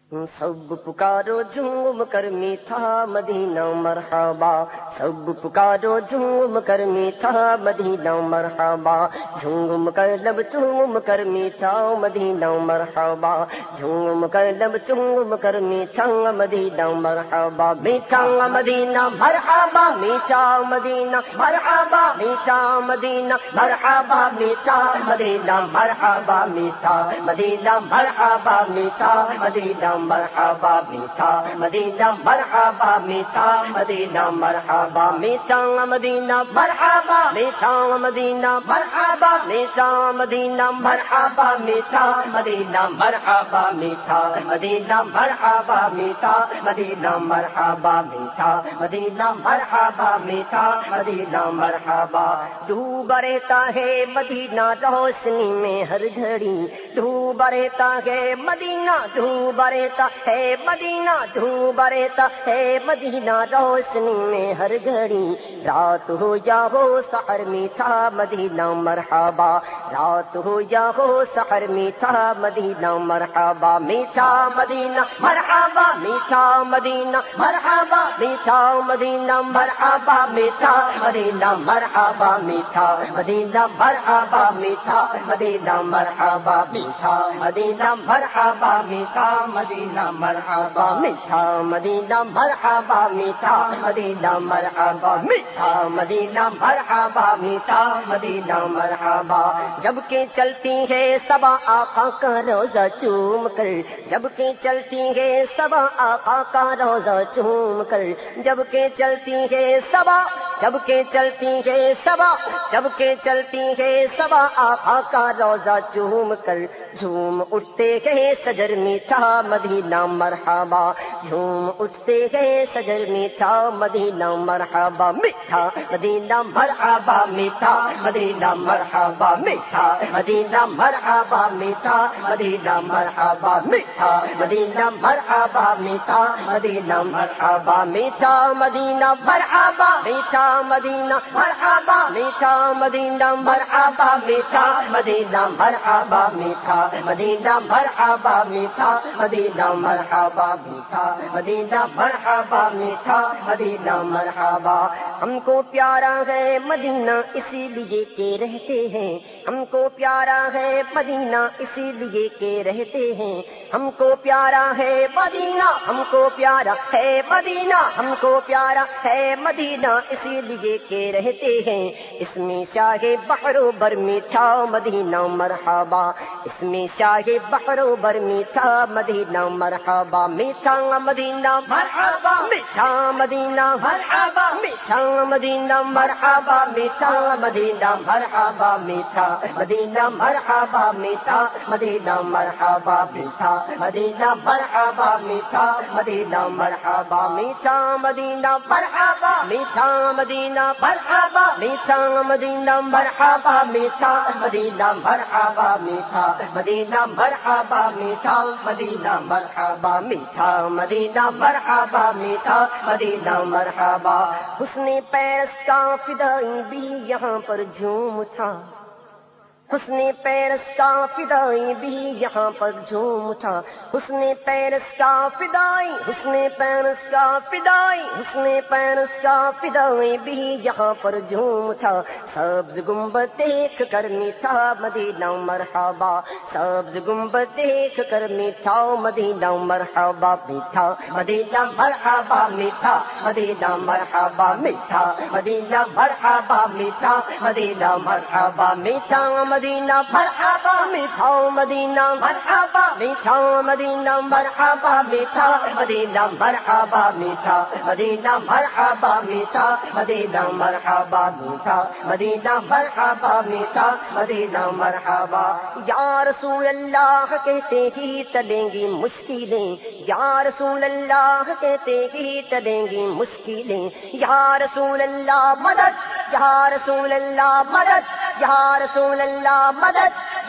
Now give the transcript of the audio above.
سب پکارو جھوم کر میٹھا مدینہ مرحبا، سب پکارو جھوم کر میٹھا مدینہ مرحبا، جھوم کر لب چوم کر میٹھا مدینہ مرحبا، جھوم کر لب چوم کر میٹھا مدینہ مرحبا، میٹھا مدینہ مرحبا، میٹھا مدینہ مرحبا، میٹھا مدینہ مرحبا، میٹھا مدینہ مرحبا، میٹھا مدینہ مرحبا، میٹھا مدینہ مرحبا، میٹھا مدینہ مرحبا، میٹھا مدینہ مرحبا، میٹھا مدینہ مرحبا، میٹھا مدینہ مرحبا، میٹھا مدینہ مرحبا، میٹھا مدینہ مرحبا، میٹھا مدینہ مرحبا، میٹھا مدینہ مرحبا، میٹھا مدینہ مرحبا، میٹھا مدینہ مرحبا، ڈوبا رہتا ہے مدینہ روشنی میں ہر گھڑی، ڈوبا رہتا ہے مدینہ، ڈوبا رہتا ہے مدینہ، ڈوبا رہتا ہے مدینہ روشنی میں ہر گھڑی، رات ہو یا ہو سحر میٹھا مدینہ مرحبا، رات ہو یا ہو سحر میٹھا مدینہ مرحبا، میٹھا مدینہ مرحبا، میٹھا مدینہ مرحبا، میٹھا مدینہ مرحبا، میٹھا مدینہ مرحبا، میٹھا مدینہ مرحبا، میٹھا مدینہ مرحبا، میٹھا مدینہ مرحبا، میٹھا مدینہ مرحبا، میٹھا مدینہ مرحبا، میٹھا مدینہ مرحبا، میٹھا مدینہ مرحبا، میٹھا مدینہ مرحبا، جب کہ چلتی ہے صبا آقا کا روزہ چوم کر، جب کہ چلتی ہے صبا آقا کا روزہ چوم کر، جب کہ چلتی ہے صبا، جب کہ چلتی ہے صبا، جب کہ چلتی ہے صبا آقا کا روزہ چوم کر، جھوم اٹھتے ہیں شجر میٹھا مدینہ مرحبا، جھوم اٹھتے ہیں شجر میٹھا مدینہ مرحبا، میٹھا مدینہ مرحبا، میٹھا مدینہ مرحبا، میٹھا مدینہ مرحبا، میٹھا مدینہ مرحبا، میٹھا مدینہ مرحبا، میٹھا مدینہ مرحبا، میٹھا مدینہ مرحبا، میٹھا مدینہ مرحبا، میٹھا مدینہ مرحبا، میٹھا مدینہ مرحبا، میٹھا مدینہ مرحبا، میٹھا مدینہ مرحبا، میٹھا مدینہ مرحبا، میٹھا مدینہ مرحبا، ہم کو پیارا ہے مدینہ اسی لیے کہ رہتے ہیں، ہم کو پیارا ہے مدینہ اسی لیے کہ رہتے ہیں، ہم کو پیارا ہے مدینہ، ہم کو پیارا ہے مدینہ، ہم کو پیارا ہے مدینہ اسی لیے کہ رہتے ہیں، اس میں شاہ بحر و بر میٹھا مدینہ مرحبا، اس میں شاہ بحر و بر میٹھا مدینہ مرحبا، میٹھا مدینہ مرحبا، میٹھا مدینہ مرحبا، میٹھا مدینہ مرحبا، میٹھا مدینہ مرحبا، میٹھا مدینہ مرحبا، میٹھا مدینہ مرحبا، میٹھا مدینہ مرحبا، میٹھا مدینہ مرحبا، میٹھا مدینہ مرحبا، میٹھا مدینہ مرحبا، میٹھا مدینہ مرحبا، میٹھا مدینہ مرحبا، میٹھا مدینہ مرحبا، میٹھا مدینہ مرحبا، میٹھا مدینہ مرحبا، میٹھا مدینہ مرحبا، حسن پیرس کا فدائی بھی یہاں پر جھوم اٹھا، حسن پیرس کا فدائی بھی یہاں پر جھوم اٹھا، حسن پیرس کا فدائی، حسن پیرس کا فدائی، حسن پیرس کا فدائی بھی یہاں پر جھوم اٹھا، سبز گنبد دیکھ کر میٹھا مدینہ مرحبا، سبز گنبد دیکھ کر میٹھا مدینہ مرحبا، میٹھا مدینہ مرحبا، میٹھا مدینہ مرحبا، میٹھا مدینہ مرحبا، میٹھا مدینہ مرحبا، میٹھا مدینہ مرحبا، میٹھا مدینہ مرحبا، میٹھا مدینہ مرحبا، میٹھا مدینہ مرحبا، میٹھا مدینہ مرحبا، میٹھا مدینہ مرحبا، میٹھا مدینہ مرحبا، میٹھا مدینہ مرحبا، یا رسول اللہ کہتے ہی ٹلیں گی مشکلیں، یا رسول اللہ کہتے ہی ٹلیں گی مشکلیں، یا رسول اللہ مدد، یا رسول اللہ مدد، یا رسول اللہ مدد،